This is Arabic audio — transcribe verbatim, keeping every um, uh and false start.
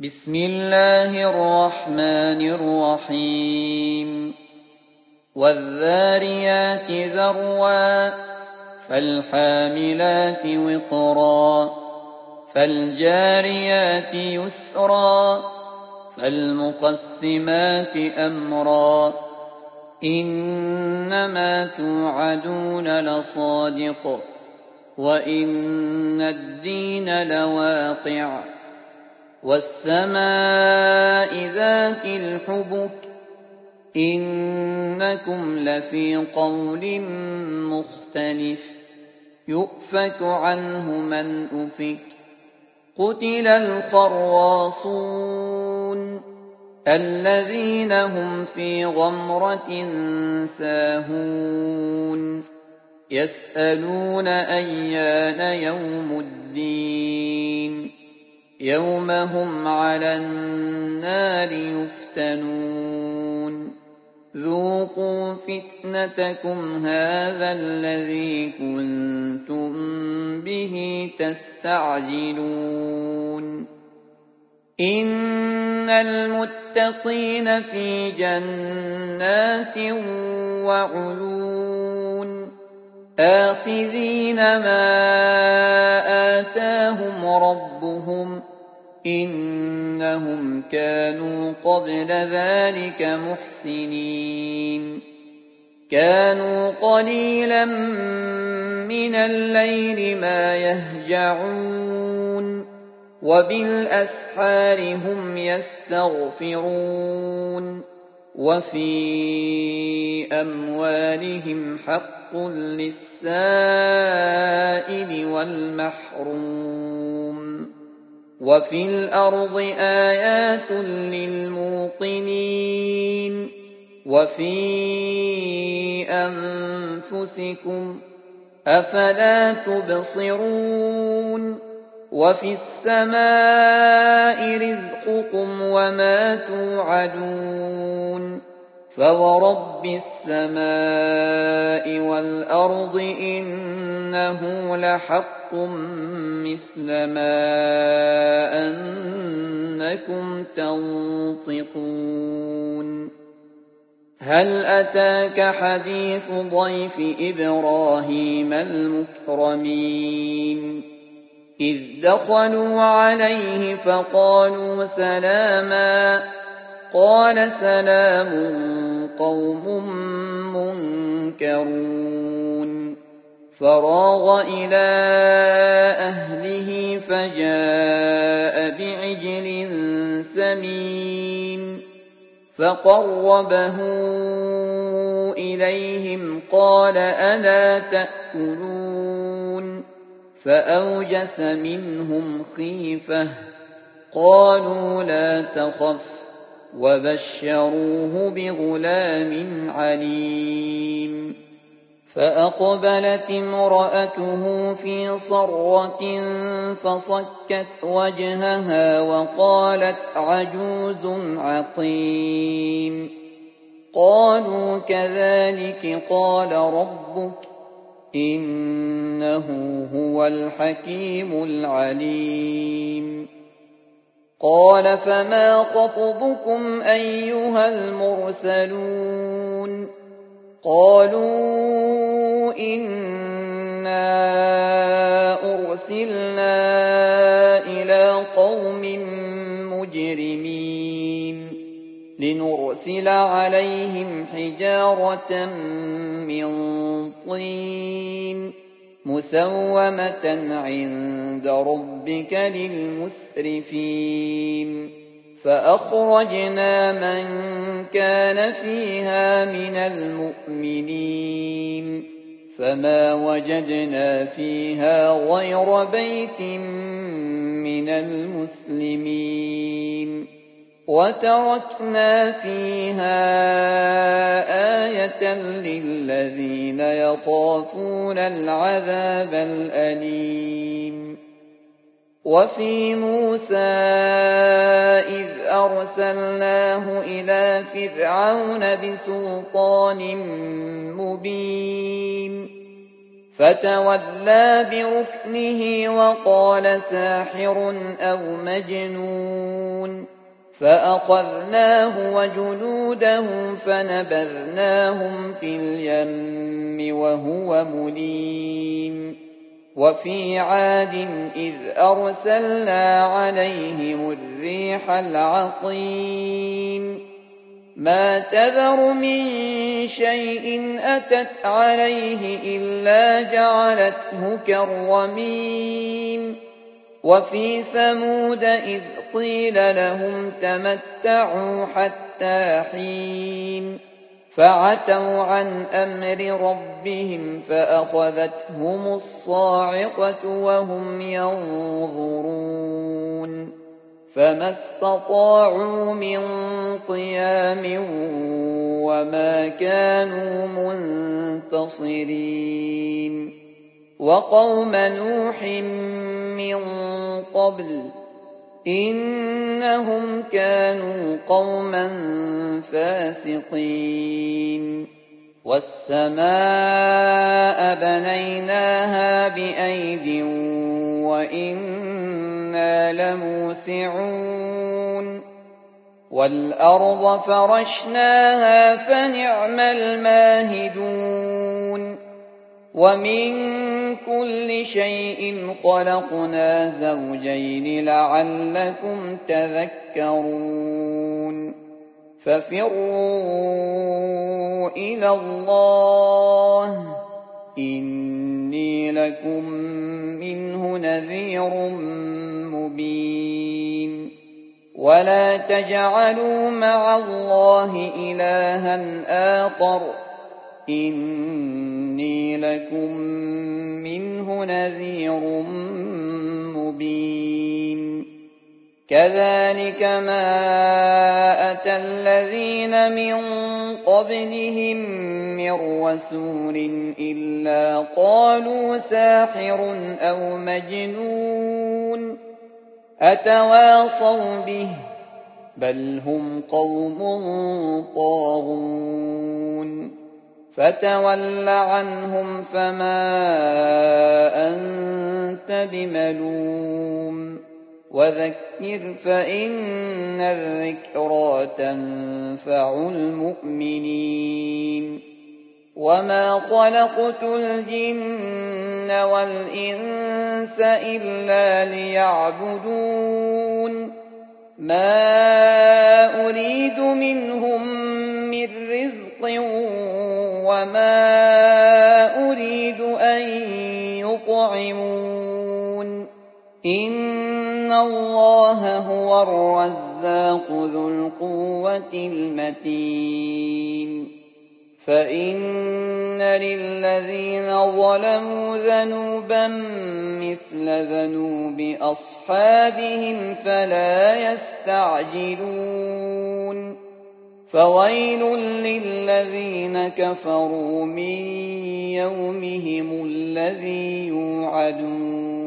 بسم الله الرحمن الرحيم والذاريات ذروا فالحاملات وقرا فالجاريات يسرا فالمقسمات أمرا إنما توعدون لصادق وإن الدين لواقع والسماء ذات الحبك إنكم لفي قول مختلف يؤفك عنه من أفك قتل الخراصون الذين هم في غمرة ساهون يسألون أيان يوم الدين يوم هم على النار يفتنون ذوقوا فتنتكم هذا الذي كنتم به تستعجلون إن المتقين في جنات وعيون آخذين ما آتاهم ربهم إنهم كانوا قبل ذلك محسنين كانوا قليلا من الليل ما يهجعون وبالأسحار هم يستغفرون وفي أموالهم حق للسائل والمحروم وفي الأرض آيات للموقنين وفي أنفسكم أفلا تبصرون وفي السماء رزقكم وما توعدون فورب السماء والأرض إنه لحق مثل ما أنكم تنطقون هل أتاك حديث ضيف إبراهيم المكرمين إذ دخلوا عليه فقالوا سلاما قال سلام قوم منكرون فراغ إلى أهله فجاء بعجل سمين فقربه إليهم قال ألا تأكلون فأوجس منهم خيفة قالوا لا تخف وبشروه بغلام عليم فأقبلت امرأته في صرة فصكت وجهها وقالت عجوز عقيم قالوا كذلك قال ربك إنه هو الحكيم العليم قال فما خطبكم أيها المرسلون قالوا إنا أرسلنا إلى قوم مجرمين لنرسل عليهم حجارة من طين مسومة عند ربك للمسرفين فأخرجنا من كان فيها من المؤمنين فما وجدنا فيها غير بيت من المسلمين وتركنا فيها آية للذين يخافون العذاب الأليم وفي موسى إذ أرسلناه إلى فرعون بسلطان مبين فتولى بركنه وقال ساحر أو مجنون فأخذناه وجنوده فنبذناهم في اليم وهو مليم وفي عاد إذ أرسلنا عليهم الريح العقيم ما تذر من شيء أتت عليه إلا جعلته كالرميم وفي ثمود إذ قيل لهم تمتعوا حتى حين فعتوا عن أمر ربهم فأخذتهم الصاعقة وهم ينظرون فما استطاعوا من قيام وما كانوا منتصرين وقوم نوح من قبل إنهم كانوا قوما فاسقين والسماء بنيناها بأيد وإنا لموسعون والأرض فرشناها فنعم الماهدون ومن كل شيء خلقنا زوجين لعلكم تذكرون ففروا إلى الله إني لكم منه نذير مبين ولا تجعلوا مع الله إلها آخر إني لكم منه نذير مبين كذلك ما أتى الذين من قبلهم من رسول إلا قالوا ساحر أو مجنون أتواصوا به بل هم قوم طاغون فتول عنهم فما أنت بملوم وذكر فإن الذكرى تنفع المؤمنين وما خلقت الجن والإنس إلا ليعبدون ما أريد منهم من رزق وما أريد أن يطعمون إن الله هو الرزاق ذو القوة المتين فإن للذين ظلموا ذنوبا مثل ذنوب أصحابهم فلا يستعجلون فويل للذين كفروا من يومهم الذي يوعدون